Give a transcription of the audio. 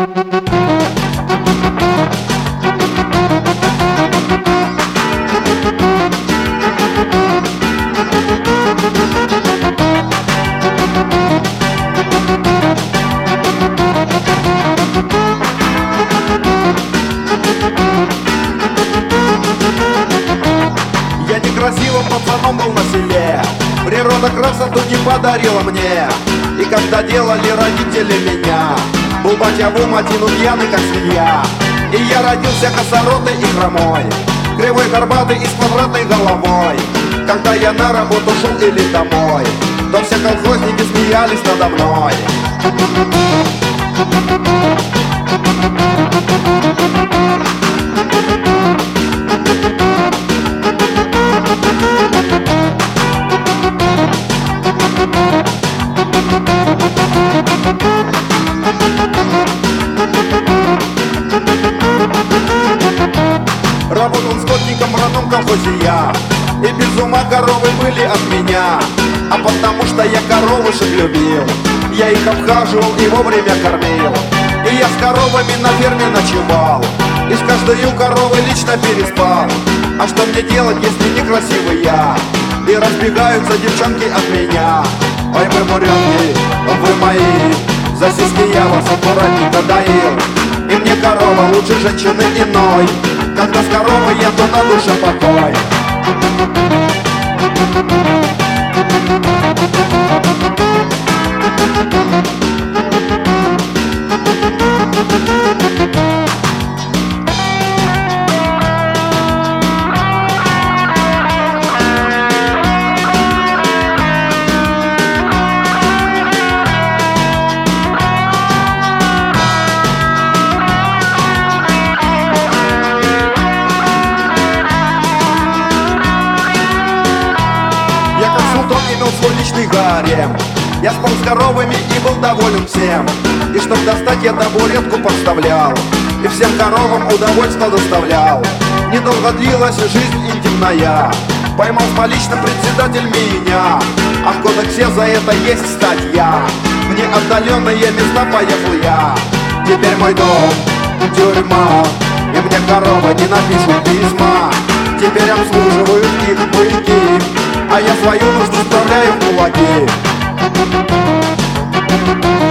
Я некрасивым пацаном был на селе, природа красоту не подарила мне. И когда делали родители меня, был батя в ум один пьяный как свинья. И я родился косоротый и хромой, кривой, горбатый и с квадратной головой. Когда я на работу шел или домой, то все колхозники смеялись надо мной. Работал скотником в родном колхозе я, и без ума коровы были от меня. А потому что я коровушек любил, я их обхаживал и вовремя кормил. И я с коровами на ферме ночевал, и с каждой коровой лично переспал. А что мне делать, если некрасивый я, и разбегаются девчонки от меня? Ой, вы муренки, вы мои, за сиськи я вас аккуратненько доил. И мне корова лучше женщины иной, когда с коровой я, то на душе покой. Свой личный гарем, я спал с коровами и был доволен всем. И чтоб достать, я табуретку подставлял, и всем коровам удовольствие доставлял. Недолго длилась жизнь интимная, поймал с поличным председатель меня. А в кодексе за это есть статья, в неотдаленные места поехал я. Теперь мой дом — тюрьма, и мне коровы не напишут письма. Теперь обслуживают их мужики, а я свою нужду вставляю в кулаки.